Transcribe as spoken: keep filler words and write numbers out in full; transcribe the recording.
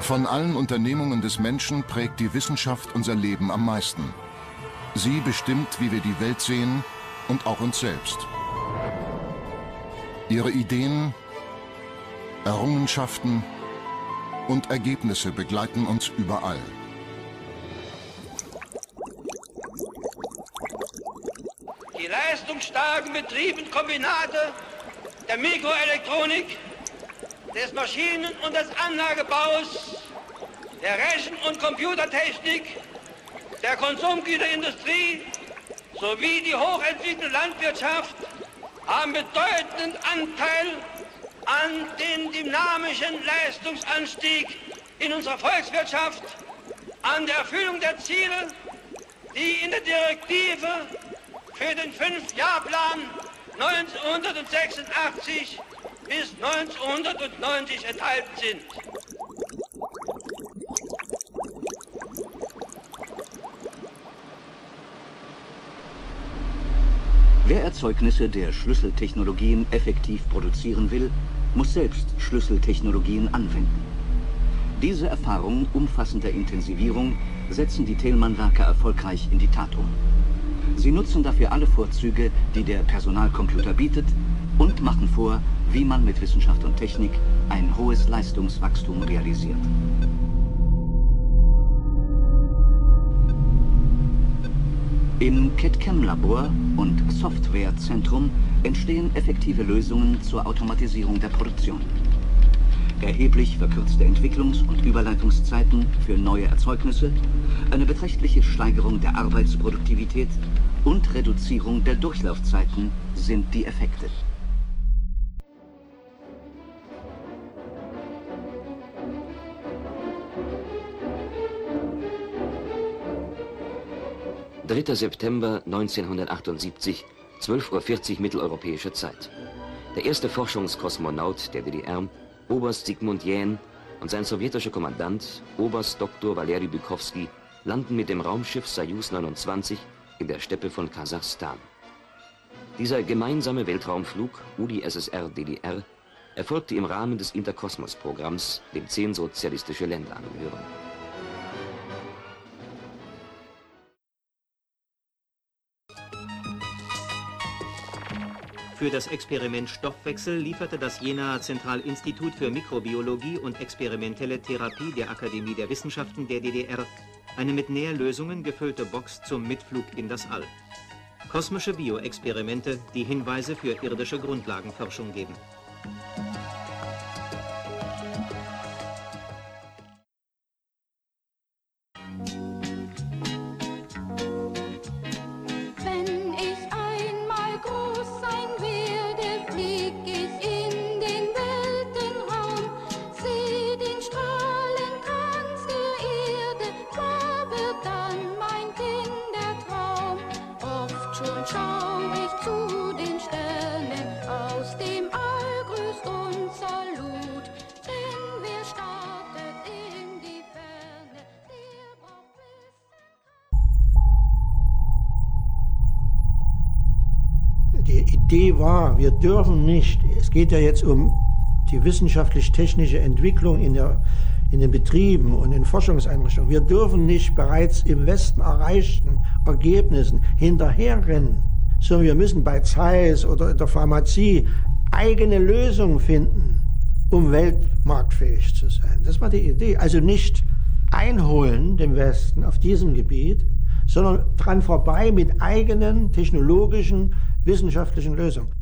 Von allen Unternehmungen des Menschen prägt die Wissenschaft unser Leben am meisten. Sie bestimmt, wie wir die Welt sehen und auch uns selbst. Ihre Ideen, Errungenschaften und Ergebnisse begleiten uns überall. Die leistungsstarken Betriebe und Kombinate der Mikroelektronik, des Maschinen- und des Anlagebaus, der Rechen- und Computertechnik, der Konsumgüterindustrie sowie die hochentwickelte Landwirtschaft haben bedeutenden Anteil an dem dynamischen Leistungsanstieg in unserer Volkswirtschaft, an der Erfüllung der Ziele, die in der Direktive für den Fünfjahrplan neunzehnhundertsechsundachtzig bis neunzehnhundertneunzig enthalten sind. Wer Erzeugnisse der Schlüsseltechnologien effektiv produzieren will, muss selbst Schlüsseltechnologien anwenden. Diese Erfahrungen umfassender Intensivierung setzen die Thälmann-Werke erfolgreich in die Tat um. Sie nutzen dafür alle Vorzüge, die der Personalcomputer bietet, und machen vor, wie man mit Wissenschaft und Technik ein hohes Leistungswachstum realisiert. Im C A D-Chem-Labor und Softwarezentrum entstehen effektive Lösungen zur Automatisierung der Produktion. Erheblich verkürzte Entwicklungs- und Überleitungszeiten für neue Erzeugnisse, eine beträchtliche Steigerung der Arbeitsproduktivität und Reduzierung der Durchlaufzeiten sind die Effekte. dritter September neunzehnhundertachtundsiebzig, zwölf Uhr vierzig mitteleuropäische Zeit. Der erste Forschungskosmonaut der D D R, Oberst Sigmund Jähn, und sein sowjetischer Kommandant, Oberst Doktor Waleri Bykowski, landen mit dem Raumschiff Sojus neunundzwanzig in der Steppe von Kasachstan. Dieser gemeinsame Weltraumflug U D S S R D D R erfolgte im Rahmen des Interkosmos-Programms, dem zehn sozialistische Länder angehören. Für das Experiment Stoffwechsel lieferte das Jenaer Zentralinstitut für Mikrobiologie und experimentelle Therapie der Akademie der Wissenschaften der D D R eine mit Nährlösungen gefüllte Box zum Mitflug in das All. Kosmische Bioexperimente, die Hinweise für irdische Grundlagenforschung geben. Die Idee war, wir dürfen nicht, es geht ja jetzt um die wissenschaftlich-technische Entwicklung in, der, in den Betrieben und in Forschungseinrichtungen, wir dürfen nicht bereits im Westen erreichten Ergebnissen hinterherrennen, sondern wir müssen bei Zeiss oder in der Pharmazie eigene Lösungen finden, um weltmarktfähig zu sein. Das war die Idee. Also nicht einholen dem Westen auf diesem Gebiet, sondern dran vorbei mit eigenen technologischen, wissenschaftlichen Lösungen.